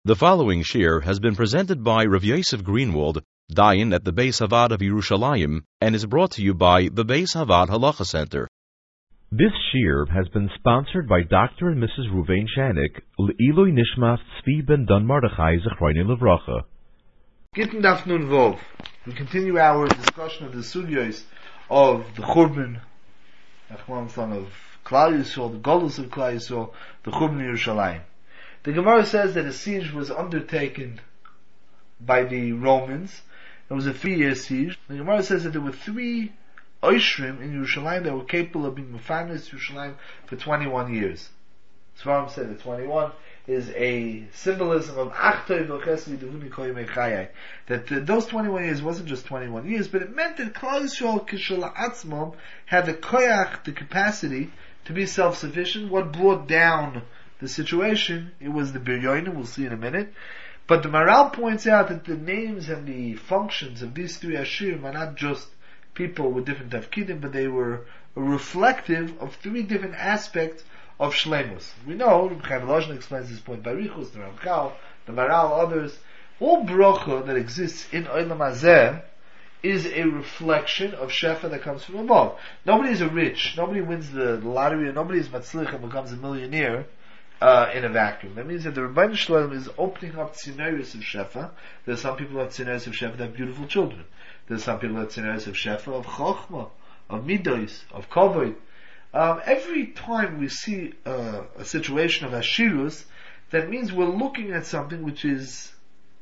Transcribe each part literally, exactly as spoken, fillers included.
The following shir has been presented by Rav Yosef Greenwald, Dayan at the Beis Havad of Yerushalayim, and is brought to you by the Beis Havad Halacha Center. This shir has been sponsored by Doctor and Missus Ruvain Shanik, L'ilui Nishmas Tzvi ben Dan Mordechai Zechroini Levracha. Gittin Daf Nun Vov. We continue our discussion of the sugyos of the Churban, son of Klal Yisrael, the Golus of Klal Yisrael, the Churban Yerushalayim. The Gemara says that a siege was undertaken by the Romans. It was a three-year siege. The Gemara says that there were three Oishrim in Yerushalayim that were capable of being Mefanes Yerushalayim for twenty-one years. Svarim said that twenty-one is a symbolism of Achtoi v'chesed v'duvuni koyim echayai. That uh, those twenty-one years wasn't just twenty-one years, but it meant that Klal Yisrael Kishla Atzmom had the koyach, the capacity to be self-sufficient. What brought down the situation, it was the Biryonim, we'll see in a minute. But the Maral points out that the names and the functions of these three Ashirim are not just people with different tafkidim, but they were reflective of three different aspects of Shleimus. We know, Reb Chaim Volozhin explains this point by Richus, the Ramchal, the Maral, others. All bracha that exists in Olam Hazeh is a reflection of Shefa that comes from above. Nobody is a rich, nobody wins the lottery, and nobody is matzlich and becomes a millionaire Uh, in a vacuum. That means that the Rebbeinu Shalom is opening up tzinaris of Shefa. There's some people who have tzinaris of Shefa that have beautiful children. There's some people who have tzinaris of Shefa, of Chochmah, of Midos, of Kovod. Um, every time we see uh, a situation of Ashirus, that means we're looking at something which is,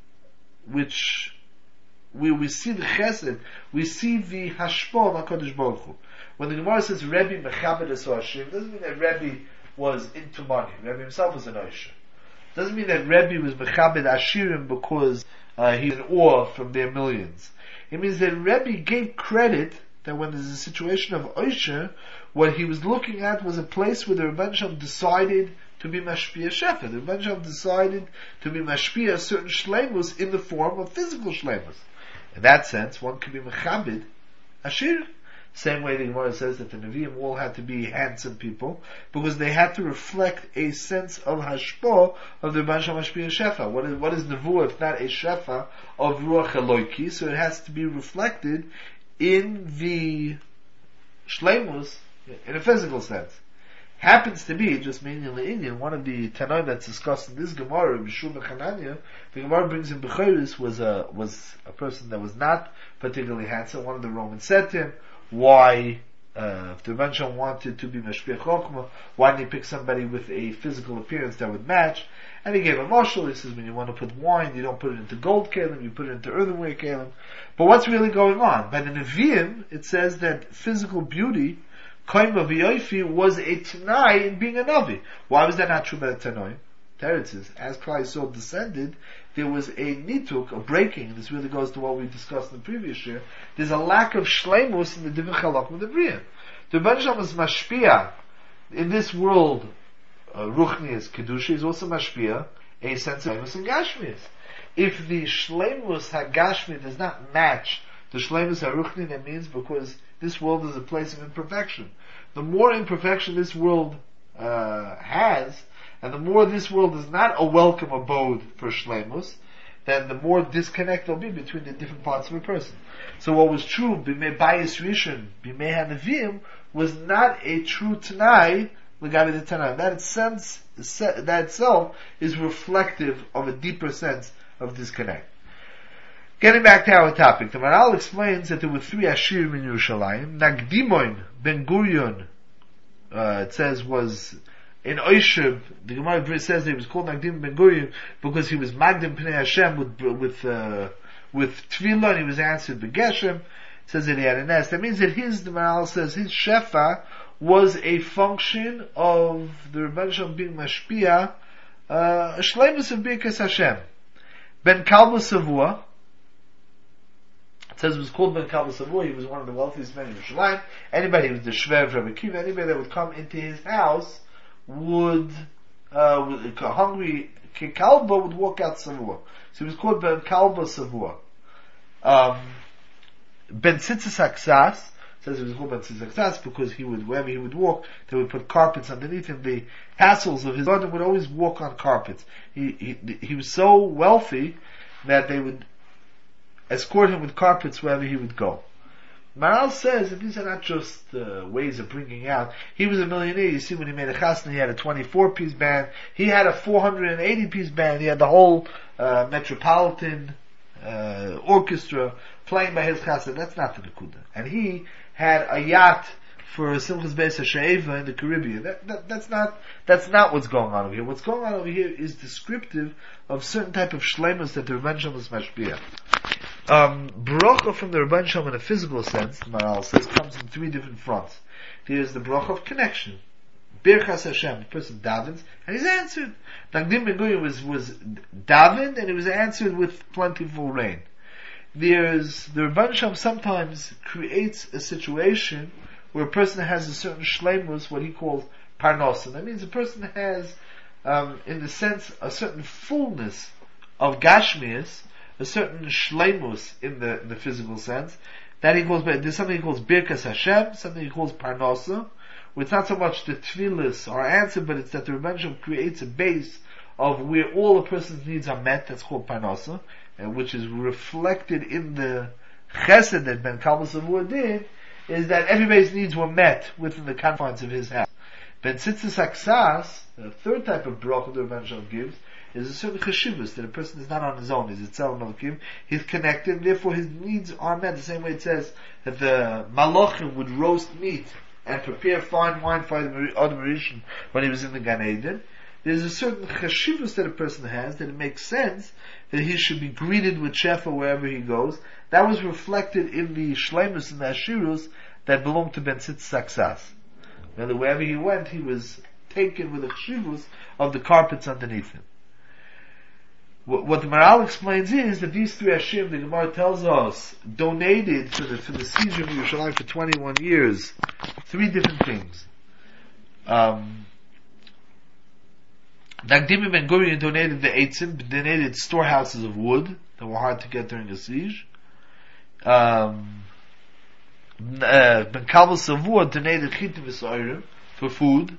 which, we, we see the Chesed, we see the Hashpah of HaKadosh Baruch Hu. When the Gemara says Rebbe Mechabed es Hashir, doesn't mean that Rebbe was into money. Rebbe himself was an Oisher. Doesn't mean that Rebbe was Mechabed Ashirim because uh, he's in awe from their millions. It means that Rebbe gave credit that when there's a situation of Oisher, what he was looking at was a place where the Rebbeinu Shalom decided to be Mashpia Shefa. The Rebbeinu Shalom decided to be Mashpia certain Shleimus in the form of physical Shleimus. In that sense, one could be Mechabed Ashir. Same way the Gemara says that the Nevi'im all had to be handsome people, because they had to reflect a sense of hashpah of the Rebbeinu Shalom Mashpia Shefa. What is, what is Nevuah if not a Shefa of Ruach Eloiki? So it has to be reflected in the Shleimus, in a physical sense. Happens to be, just meaning in the Indian, one of the Tanoim that's discussed in this Gemara, Bishul Mechananya, the Gemara brings in Bechoris was a, was a person that was not particularly handsome. One of the Romans said to him, why, uh, if the Rebbeinu Shalom wanted to be Mashpia Chochmah, why didn't he pick somebody with a physical appearance that would match? And he gave a mashal. He says, when you want to put wine, you don't put it into gold kalim, you put it into earthenware kalim. But what's really going on? By the Nevi'im, it says that physical beauty, Koima v'yoifi, was a Tanai in being a Navi. Why was that not true by the Tanoi? There it says, as Klal Yisrael descended, there was a nituk, a breaking. This really goes to what we discussed in the previous year. There's a lack of shleimus in the divin chalak with the Briya. The Rebbeinu Shalom is mashpia in this world. Uh, Ruchnius kedusha is also mashpia a sense of shleimus and gashmius. If the shleimus hagashmi does not match the shleimus haruchni, that means because this world is a place of imperfection. The more imperfection this world uh, has, and the more this world is not a welcome abode for shleimus, then the more disconnect there'll be between the different parts of a person. So what was true, b'mei bayis rishon, b'mei hanavim, was not a true tanai, l'gavi the tanai. That sense, that itself is reflective of a deeper sense of disconnect. Getting back to our topic, the Maral explains that there were three Ashirim in Yerushalayim. Nagdimoin ben Gurion, uh, it says, was in Oishib. The Gemara says that he was called Nagdim ben Gurion because he was Magdim Pnei Hashem with with uh, with Tefillah, and he was answered Begeshem. It says that he had a nest. That means that his, the Maral says, his Shefa was a function of the Rebbeinu Shalom being Mashpia, uh, a Shleimus of Birkas Hashem. Ben Kalba Savua, it says it was called Ben Kalba Savua. He was one of the wealthiest men in Yerushalayim. Anybody who was the Shver of Rabbi Akiva, anybody that would come into his house would, uh, with a hungry Kalba would walk out Savua. So he was called Ben Kalba Savua. Um, Ben Tzitzis Haksas, says he was Churban Tzitzaksas because he would, wherever he would walk, they would put carpets underneath him. The hassles of his brother would always walk on carpets. He, he, he was so wealthy that they would escort him with carpets wherever he would go. Maral says that these are not just uh, ways of bringing out. He was a millionaire. You see, when he made a chasna, he had a twenty-four piece band. He had a four hundred eighty piece band. He had the whole uh, metropolitan uh, orchestra playing by his chasna. That's not the Nakuda. And he had a yacht for Simchas Beis HaShe'eva in the Caribbean. That, that, that's not that's not what's going on over here. What's going on over here is descriptive of certain type of shleimus that the Rebbeinu Shalom is mashpia. Um, bracha from the Rebbeinu Shalom in a physical sense, the Maral says, comes in three different fronts. There's the bracha of connection. Birchas Hashem, the person davens, and he's answered. Nagdim Ben Gurion was, was davened, and he was answered with plentiful rain. There's, the Rebbeinu Shalom sometimes creates a situation where a person has a certain shleimus, what he calls parnosa. That means a person has, um, in the sense, a certain fullness of gashmias, a certain shleimus in the, in the physical sense, that he calls, there's something he calls birkas Hashem, something he calls parnosa, where it's not so much the tefillas are answered, but it's that the Rebbeinu Shalom creates a base of where all a person's needs are met, that's called parnosa, and which is reflected in the chesed that Ben Kalba Savur did, is that everybody's needs were met within the confines of his house. Ben Tzitzis Aksas, the third type of bracha the Rebbeinu Shalom gives, is a certain cheshivus, that a person is not on his own, he's a tzal malkim, he's connected, and therefore his needs are met, the same way it says that the malachim would roast meat and prepare fine wine for the Adam Rishon when he was in the Gan Eden. There's a certain cheshivus that a person has, that it makes sense that he should be greeted with shefa wherever he goes. That was reflected in the shleimus and the ashirus that belonged to Ben Tzitzis Aksas. Whether wherever he went, he was taken with the cheshivus of the carpets underneath him. What the Maral explains is that these three Hashim, the Gemara tells us, donated for the, for the siege of Yerushalayim for twenty-one years, three different things. Um, Nagdim Ben Gurion donated the Eitzim, donated storehouses of wood that were hard to get during a siege. Um, uh, Ben Kalba Savur donated Chitim V'Soirim for food.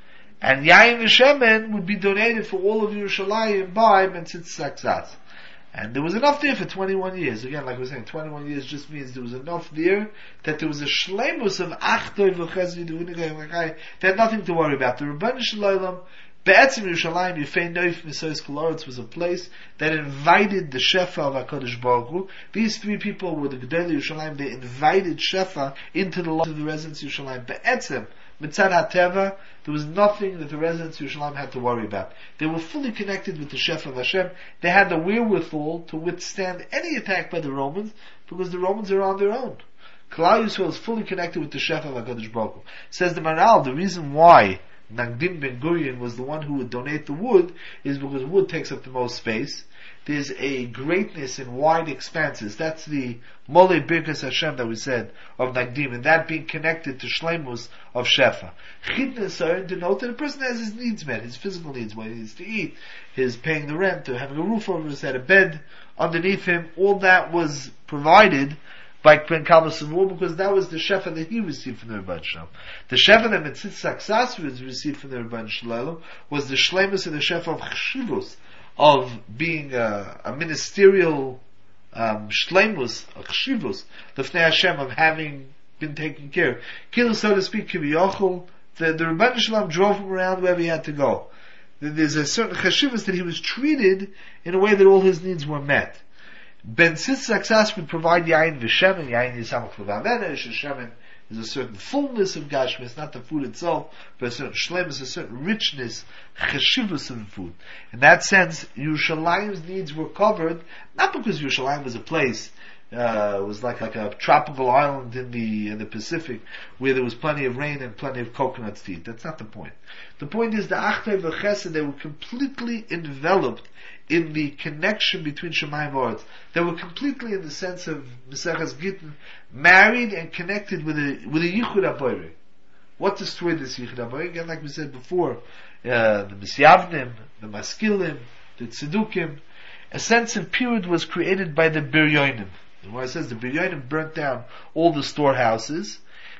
And Yain V'Shemen would be donated for all of Yerushalayim by Ben Tzitzis Aksas. And there was enough there for twenty-one years. Again, like we were saying, twenty-one years just means there was enough there that there was a shleimus of Achtoi V'Chesed V'Unigay V'Chai. They had nothing to worry about. The Rebbeinu Shalom, Be'etzim Yerushalayim, Yifei Noif Misois Koloritz was a place that invited the Shefa of HaKadosh Baruch Hu. These three people were the Gedolei Yerushalayim. They invited Shefa into the lives of the residents of Yerushalayim. Be'etzim, Mitzad HaTeva, there was nothing that the residents of Yerushalayim had to worry about. They were fully connected with the Shefa of Hashem. They had the wherewithal to withstand any attack by the Romans, because the Romans are on their own. Klal Yisrael is fully connected with the Shefa of HaKadosh Baruch Hu. Says the Maral, the reason why Nagdim Ben Gurion was the one who would donate the wood is because wood takes up the most space. There's a greatness in wide expanses. That's the Molei Birkas Hashem that we said of Nagdim, and that being connected to Shleimus of Shefa. Chitnes are denote that a person has his needs met, his physical needs, what he needs to eat, his paying the rent, or having a roof over his head, a bed underneath him. All that was provided by Ben Kalba Savur, because that was the Shefa that he received from the Rebbeinu Shalom. The Shefa that Tzitzis Aksas received from the Rebbeinu Shalom was the Shleimus of the Shefa of Cheshivus, of being a, a ministerial um, Shleimus, a Cheshivus, the Fnei Hashem, of having been taken care of. Kilo, so to speak, Kiviyochel, the, the Rebbeinu Shalom drove him around wherever he had to go. There's a certain Cheshivus that he was treated in a way that all his needs were met. Ben Tzitzis Aksas would provide Yain V'Shemen. Yain is Samach L'Vavena. Shemen is a certain fullness of Gashmis, not the food itself, but a certain shlemus, a certain richness, cheshivus of the food. In that sense, Yerushalayim's needs were covered, not because Yerushalayim was a place, uh, was like, like a tropical island in the, in the Pacific, where there was plenty of rain and plenty of coconuts to eat. That's not the point. The point is the Achtay V'Chesed, they were completely enveloped in the connection between Shemayim and Earth. They were completely, in the sense of Maseches Gittin, married and connected with a with a Yichud HaBorei. What destroyed this Yichud HaBorei? Again, like we said before, uh, the Misyavnim, the Maskilim, the Tzedukim, a sense of purity was created by the Biryonim. The Gemara says the Biryonim burnt down all the storehouses,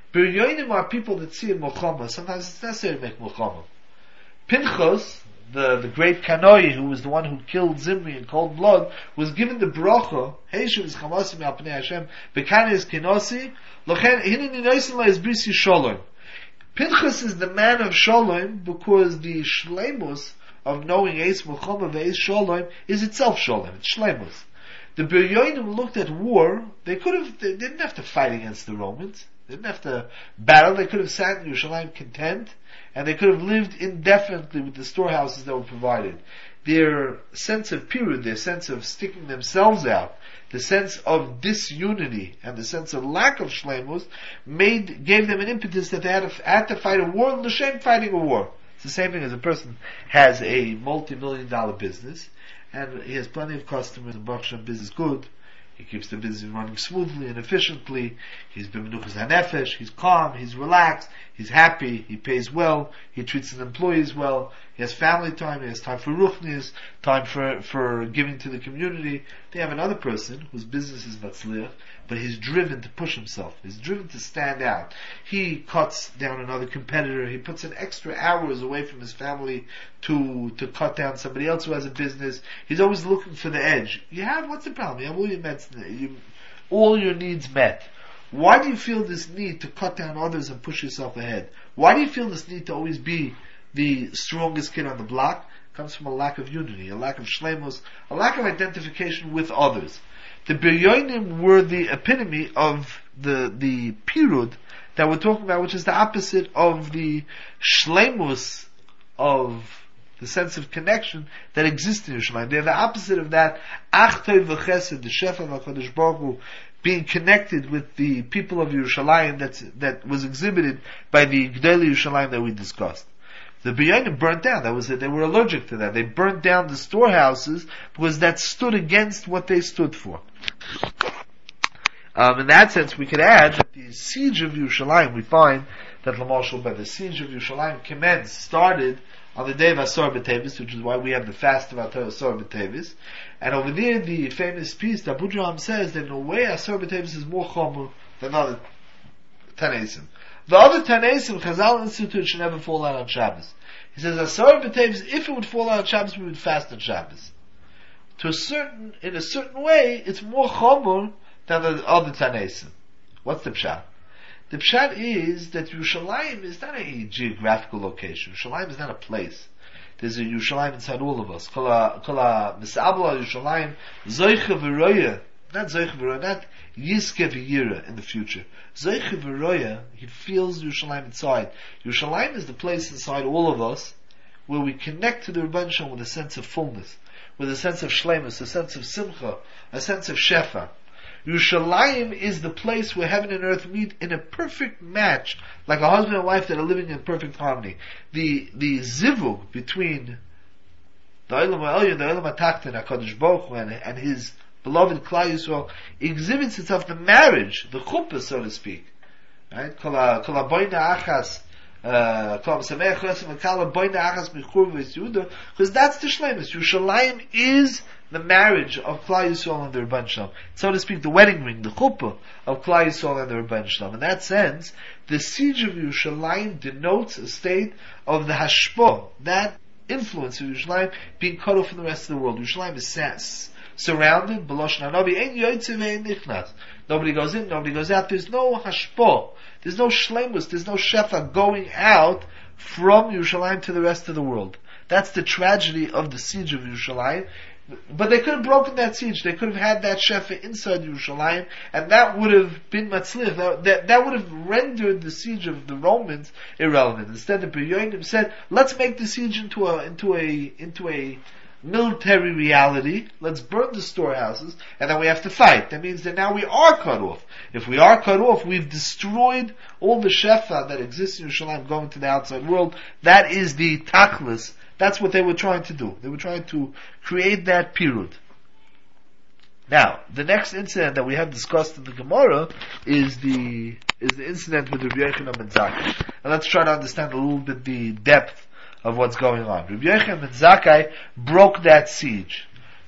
Biryonim are people that see in Mulchama. Sometimes it's necessary to make Mulchama. Pinchas, the, the great Kanoi, who was the one who killed Zimri in cold blood, was given the bracha, Heishu is Chamasim Yapnei Hashem, Bekane is Kenosi, Lochen, Hinin Inoisin La is Brisi Shalom. Pinchas is the man of Shalom because the Shleimus of knowing Eis Mulchama ve'Eis Shalom is itself Shalom, it's Shleimus. The Biryonim looked at war, they could have, they didn't have to fight against the Romans, they didn't have to battle, they could have sat in Yerushalayim content, and they could have lived indefinitely with the storehouses that were provided. Their sense of period, their sense of sticking themselves out, the sense of disunity, and the sense of lack of shleimus, made, gave them an impetus that they had to, had to fight a war, and l'shem fighting a war. It's the same thing as a person has a multi-million dollar business, and he has plenty of customers, and Baruch Hashem business good. He keeps the business running smoothly and efficiently. He's b'menuchas hanefesh. He's calm. He's relaxed. He's happy. He pays well. He treats his employees well. He has family time. He has time for ruchnis, time for for giving to the community. They have another person whose business is matzliach, but he's driven to push himself. He's driven to stand out. He cuts down another competitor. He puts in extra hours away from his family to to cut down somebody else who has a business. He's always looking for the edge. You have, what's the problem? You have all your meds, you, all your needs met. Why do you feel this need to cut down others and push yourself ahead? Why do you feel this need to always be the strongest kid on the block? It comes from a lack of unity, a lack of shleimus, a lack of identification with others. The Biryonim were the epitome of the the pirud that we're talking about, which is the opposite of the shleimus of the sense of connection that exists in Yerushalayim. They're the opposite of that ach tov v'chesed, the shefa of HaKadosh Baruch Hu, being connected with the people of Yerushalayim that's, that was exhibited by the Gdei Yerushalayim that we discussed. The Biryonim burnt down. That was it. They were allergic to that. They burnt down the storehouses because that stood against what they stood for. Um, in that sense, we could add that the siege of Yerushalayim, we find that Lamashal by the siege of Yerushalayim commenced, started on the day of Asar B'Tevis, which is why we have the fast of Asar B'Tevis. And over there, the famous piece, that Abu Draham says that in a way Asar B'Tevis is more chomer than other Tanaisim. The other Tanaisim, Chazal Institute, should never fall out on Shabbos. He says Asar B'Tevis, if it would fall out on Shabbos, we would fast on Shabbos. To a certain, in a certain way, it's more chomer than the other Tanaisim. What's the pshat? The pshat is that Yerushalayim is not a geographical location. Yerushalayim is not a place. There's a Yerushalayim inside all of us. Kala misabla Yerushalayim zoicha v'roya, not zoicha v'roya, not yiske v'yira in the future. Zoicha v'roya, he feels Yerushalayim inside. Yerushalayim is the place inside all of us where we connect to the Rebbeinu Shalom with a sense of fullness, with a sense of shleimus, a sense of simcha, a sense of shefa. Yerushalayim is the place where heaven and earth meet in a perfect match, like a husband and wife that are living in perfect harmony. The the zivug between the Olam HaElyon, the Olam HaTachton, HaKadosh Baruch Hu, and, and His beloved Klal Yisrael exhibits itself, the marriage, the chuppah, so to speak. Right? Kol haboina achas, because that's the shleimus. Yerushalayim is the marriage of Klal Yisrael and the Rebbeinu Shalom. So to speak, the wedding ring, the chuppah of Klal Yisrael and the Rebbeinu Shalom. In that sense, the siege of Yerushalayim denotes a state of the hashpah, that influence of Yerushalayim being cut off from the rest of the world. Yerushalayim is sass, surrounded, b'loshon hanavi, ein yoytze ve'ein nichnas. Nobody goes in, nobody goes out. There's no hashpah. There's no shleimus, there's no shefa going out from Yerushalayim to the rest of the world. That's the tragedy of the siege of Yerushalayim. But they could have broken that siege. They could have had that shefa inside Yerushalayim, and that would have been matzliach. That, that, that would have rendered the siege of the Romans irrelevant. Instead, the Biryonim said, "Let's make the siege into a into a into a military reality. Let's burn the storehouses, and then we have to fight." That means that now we are cut off. If we are cut off, we've destroyed all the shefa that exists in Yerushalayim going to the outside world. That is the tachlis. That's what they were trying to do. They were trying to create that period. Now, the next incident that we have discussed in the Gemara is the is the incident with Rabbi Yochanan ben Zakkai. And let's try to understand a little bit the depth of what's going on. Rabbi Yochanan ben Zakkai broke that siege.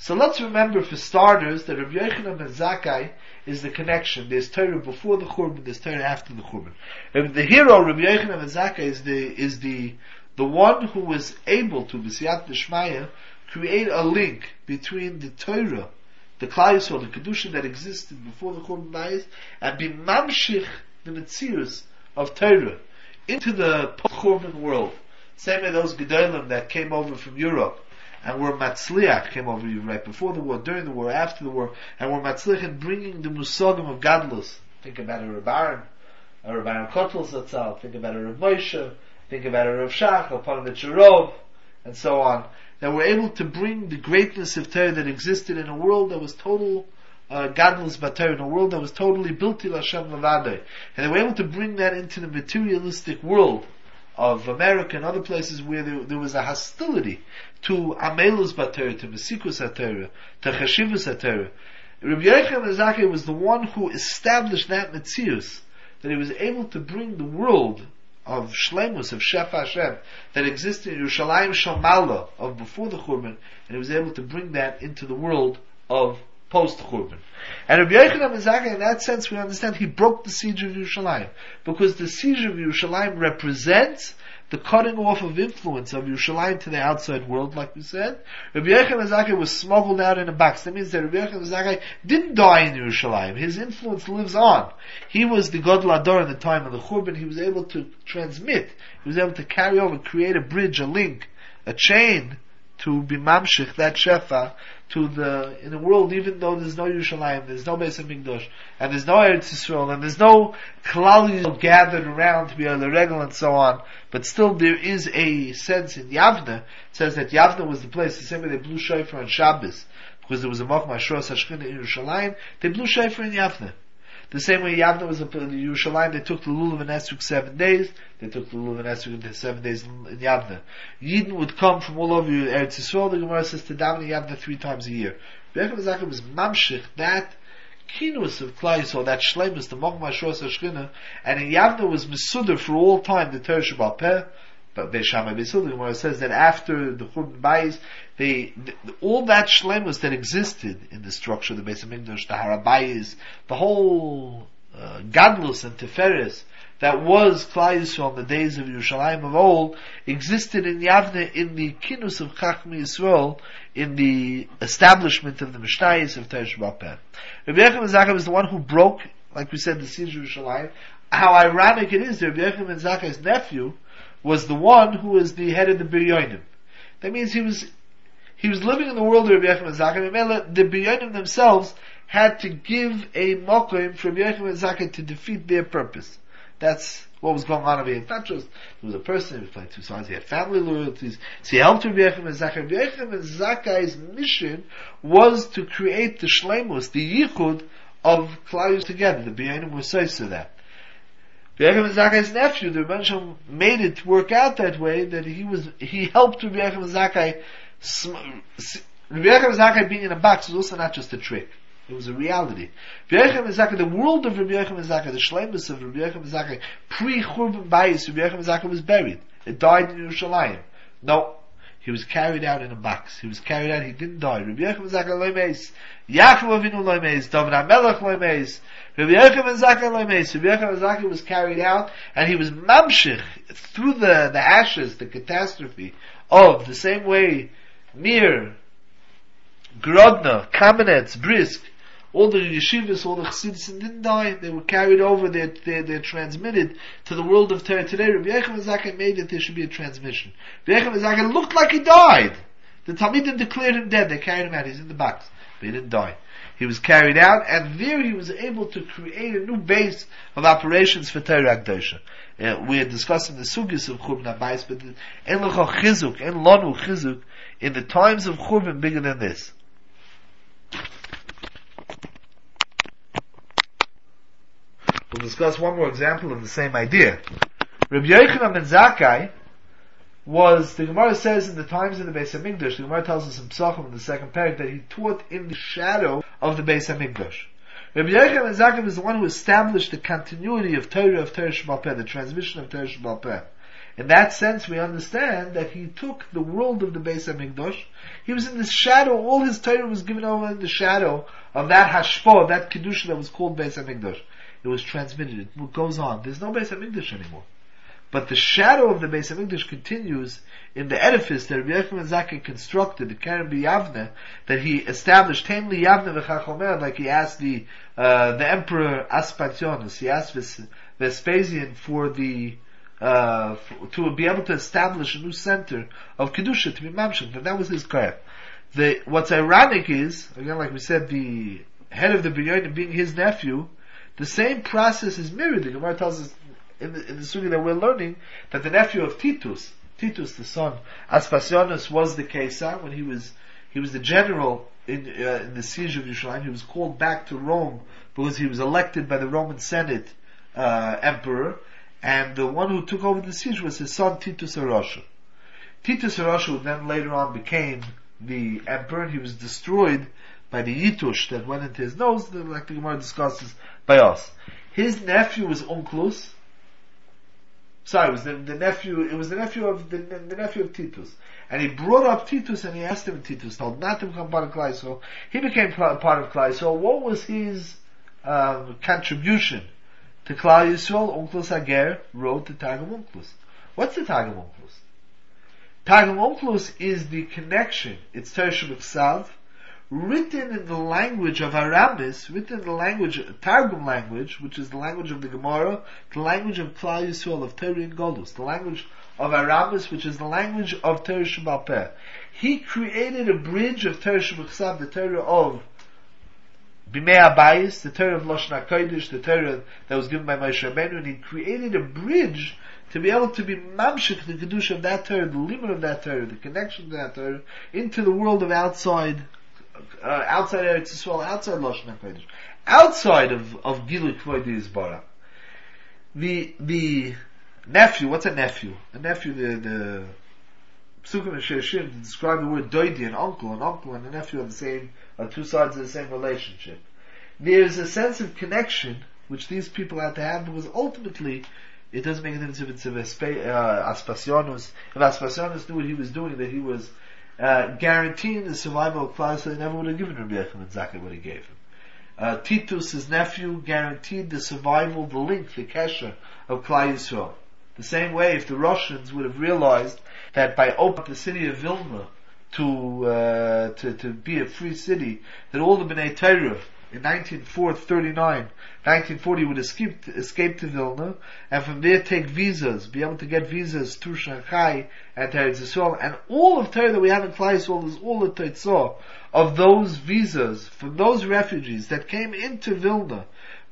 So let's remember, for starters, that Rabbi Yochanan ben Zakkai is the connection. There's Torah before the Churban, there's Torah after the Churban. The hero, Rabbi Yochanan ben Zakkai, is the is the the one who was able to, b'siyat d'shmaya, create a link between the Torah, the Klal Yisrael, the Kedusha that existed before the Churban Bayis, and be mamshich the Metzius of Torah into the post-Churban world. Same as those Gedolim that came over from Europe and were Matzliach, came over right before the war, during the war, after the war, and were Matzliach in bringing the Musagim of Gadlus. Think about a Reb Aaron, a Reb Aaron Kotel Zatzal, think about a Reb Moshe, think about a Reb Shach, a Parnitcherov, and so on. That were able to bring the greatness of Torah that existed in a world that was total uh, Gadlus B'Torah, in a world that was totally built to Hashem Levadei. And they were able to bring that into the materialistic world of America and other places where there, there was a hostility to Amelus B'Torah, to Mesikus HaTorah, to Chashivus HaTorah. Rabbi Yochanan ben Zakkai was the one who established that Metzius, that he was able to bring the world of Shlemus, of Shefa Hashem, that existed in Yerushalayim Shamala, of before the Churban, and he was able to bring that into the world of post-Churban. And Rabbi Yochanan ben Zakkai, in that sense, we understand he broke the siege of Yerushalayim, because the siege of Yerushalayim represents the cutting off of influence of Yerushalayim to the outside world, like we said. Rabbi Yochanan ben Zakkai was smuggled out in a box. That means that Rabbi Yochanan ben Zakkai didn't die in Yerushalayim. His influence lives on. He was the Gadol Ador in the time of the Churban. He was able to transmit, he was able to carry over, create a bridge, a link, a chain, to be mamshich, that shefa, to the, in the world, even though there's no Yerushalayim, there's no Beis HaMikdash, and there's no Eretz Yisrael, and there's no Klal Yisrael gathered around to be on the regal and so on, but still there is a sense in Yavne. It says that Yavne was the place, the same way they blew shofar on Shabbos, because there was a Mochma Shros HaShechina in Yerushalayim, they blew shofar in Yavne. The same way Yavne was in Yerushalayim, they took the Lulav and Esrog seven days, they took the Lulav and Esrog in seven days in Yavne. Yidden would come from all over Eretz Yisrael, the Gemara says, to daven in Yavne three times a year. Rabbi Yochanan ben Zakkai was mamshich, that kinus of Klal Yisrael, that shleimus, the Mochma Shros HaShechina, and in Yavne was Mesuder for all time, the Torah Shebal Peh. But Beis Shammai Beis Hillel, the Gemara says that after the Churban Bayis, they, the, all that shlemus that existed in the structure of the Beis HaMikdash, the Harabayis, the whole uh, Gadlus and Tiferes that was Klal Yisrael in the days of Yerushalayim of old, existed in Yavne in the kinus of Chachmei Yisrael, in the establishment of the Mishnayos of Torah Shebal Peh. Rabbi Yochanan ben Zakkai was the one who broke, like we said, the siege of Yerushalayim. How ironic it is that Rabbi Yochanan ben Zakkai's nephew was the one who was the head of the Biryonim. That means he was he was living in the world of Rabbi Yochanan ben Zakkai. The Biryonim themselves had to give a mokim for Rabbi Yochanan ben Zakkai to defeat their purpose. That's what was going on over here. It's not just there was a person who was playing two sides. He had family loyalties. So he helped Rabbi Yochanan ben Zakkai. Rabbi Yochanan ben Zakkai's mission was to create the shleimus, the yichud of Klal Yisrael together. The Biryonim were so to that. Rabbi Yochanan ben Zakkai's nephew, the Rebbe Shalom, made it work out that way, that he was, he helped Rabbi Yochanan ben Zakkai. Rabbi Yochanan ben Zakkai being in a box was also not just a trick. It was a reality. Rabbi Yochanan ben Zakkai, the world of Rabbi Yochanan ben Zakkai, the shleimus of Rabbi Yochanan ben Zakkai, pre-Churban Bayis, Rabbi Yochanan ben Zakkai was buried. It died in Yerushalayim. No. He was carried out in a box. He was carried out, he didn't die. Rabbi Yochanan ben Zakkai lo meis. Yaakov Avinu lo meis. David HaMelech lo meis. Rabbi Yochanan ben Zakkai lo meis. Rabbi Yochanan ben Zakkai was carried out, and he was mamshich through the, the ashes, the catastrophe of the same way Mir, Grodno, Kamenetz, Brisk, all the yeshivas, all the chassidus didn't die. They were carried over. They're, they're, they're transmitted to the world of Torah today. Rabbi Yochanan ben Zakkai made that there should be a transmission. Rabbi Yochanan ben Zakkai looked like he died. The Talmidim declared him dead. They carried him out. He's in the box, but he didn't die. He was carried out, and there he was able to create a new base of operations for Torah Akdosha. Uh, we are discussing the sugis of Churban Bayis, but en lecha chizuk, en lanu chizuk, in the times of Churban bigger than this. We'll discuss one more example of the same idea. Rabbi Yochanan ben Zakkai was, the Gemara says in the times of the Beis HaMikdash, the Gemara tells us in Psachim in the second parak that he taught in the shadow of the Beis HaMikdash. Rabbi Yochanan ben Zakkai was the one who established the continuity of Torah, of Torah Shebal Peh, the transmission of Torah Shebal Peh. In that sense, we understand that he took the world of the Beis HaMikdash. He was in the shadow, all his Torah was given over in the shadow of that hashpah, that kedusha that was called Beis HaMikdash. It was transmitted, it goes on. There's no Beis HaMikdash anymore. But the shadow of the Beis HaMikdash continues in the edifice that Rabbi Yochanan Zakkai constructed, the Keren B'Yavne, that he established, Tamely Yavne v'Chachomer, like he asked the, uh, the Emperor Aspationus, he asked Ves- Vespasian for the, uh, for, to be able to establish a new center of Kedusha, to be Mamshik, and that was his craft. The, what's ironic is, again, like we said, the head of the Binyamin being his nephew, the same process is mirrored. The Gemara tells us in the, in the Sugi that we're learning that the nephew of Titus, Titus the son, Aspasionus, was the Caesar when he was he was the general in, uh, in the siege of Yerushalayim. He was called back to Rome because he was elected by the Roman Senate uh, emperor, and the one who took over the siege was his son Titus Arosha. Titus Arosha, who then later on became the emperor, and he was destroyed by the Yitush that went into his nose, like the Gemara discusses by us. His nephew was Onkelos. Sorry, it was the, the nephew. It was the nephew of the, the nephew of Titus, and he brought up Titus, and he asked him. Titus told not to become part of Klal Yisrael. He became part of Klal Yisrael. What was his um, contribution to Klal Yisrael? Onkelos Hager wrote the Targum Onkelos. What's the Targum Onkelos? Targum Onkelos is the connection. It's Torah Shebeksav, written in the language of Aramis, written in the language, Targum language, which is the language of the Gemara, the language of Klal Yisrael, of Torah and Golus, the language of Aramis, which is the language of Torah Shebal Peh. He created a bridge of Torah Shebechsav, the Torah of Bimei Abayis, the Torah of Lashon HaKodesh, the Torah that was given by Moshe Rabbeinu, and he created a bridge to be able to be mamshik the kedusha of that Torah, the limit of that Torah, the connection to that Torah, into the world of outside Uh, outside Eretz Yisrael, outside Lashon HaKodesh, outside of, of Gilui Kvod Yisbarach. The, the nephew, what's a nephew? A nephew, the, the, Psukim and Shirshim describe the word doidi, an uncle, an uncle and a nephew are the same, are two sides of the same relationship. There's a sense of connection, which these people had to have, because ultimately, it doesn't make a difference if it's a Vespe, uh, Aspasionus, if Aspasionus knew what he was doing, that he was Uh, guaranteeing the survival of Klal Yisrael, he never would have given Rabbi Yochanan exactly what he gave him. Uh, Titus, his nephew, guaranteed the survival, the link, the kesher of Klal Yisrael. The same way, if the Russians would have realized that by opening the city of Vilna to, uh, to, to be a free city, that all the Bnei Torah in nineteen thirty-nine, nineteen forty would escape, escape to Vilna, and from there take visas, be able to get visas through Shanghai and to Eretz Yisrael, and all of Torah that we have in Klal Yisrael is all the Teitzah of those visas, from those refugees that came into Vilna,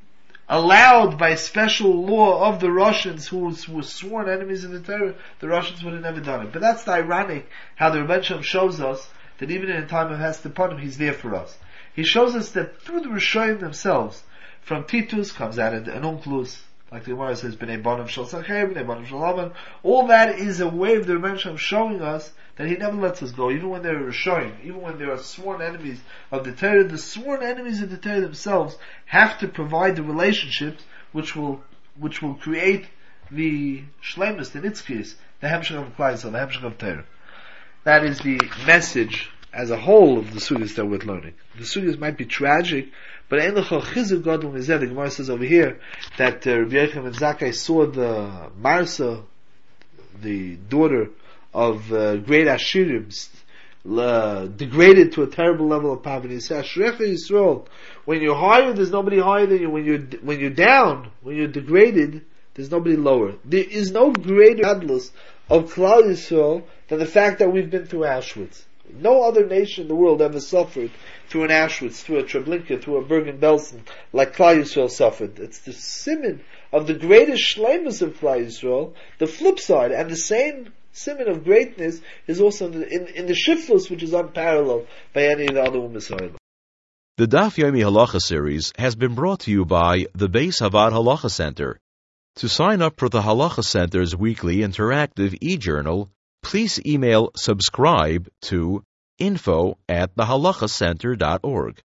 allowed by special law of the Russians who were sworn enemies of the Torah, the Russians would have never done it. But that's the ironic, how the Rebbe Shem shows us that even in a time of Hesteponim, he's there for us. He shows us that through the Rishonim themselves, from Titus comes out an Onkelos, like the Gemara says, Bnei Bonim Shel Sacher, Bnei Bonim Shel Lavan. All that is a way of the Rebbe Shem showing us that he never lets us go, even when they're Rishonim, even when there are sworn enemies of the Torah. The sworn enemies of the Torah themselves have to provide the relationships which will which will create the Shleimus, the Nitzkis, the Hemshech of Klal Yisrael, the Hemshech of Torah. That is the message as a whole of the sugyas that we're learning. The sugyas might be tragic, but the Gemara says over here that uh, Rabbi Yochanan Zakkai saw the Marsa, the daughter of uh, great Ashirim, uh, degraded to a terrible level of poverty. He says, Ashrecha Yisrael, when you're higher, there's nobody higher than you. When you're when you're down, when you're degraded, there's nobody lower. There is no greater godless of Klal Yisrael than the fact that we've been through Auschwitz. No other nation in the world ever suffered through an Auschwitz, through a Treblinka, through a Bergen-Belsen, like Klal Yisrael suffered. It's the simon of the greatest shleimus of Klal Yisrael, the flip side, and the same simon of greatness is also in the, in, in the shiftless, which is unparalleled by any of the other ummah. The Daf Yomi Halacha series has been brought to you by the Beis Havad Halacha Center. To sign up for the Halacha Center's weekly interactive e-journal, please email subscribe to info at the halacha center dot org.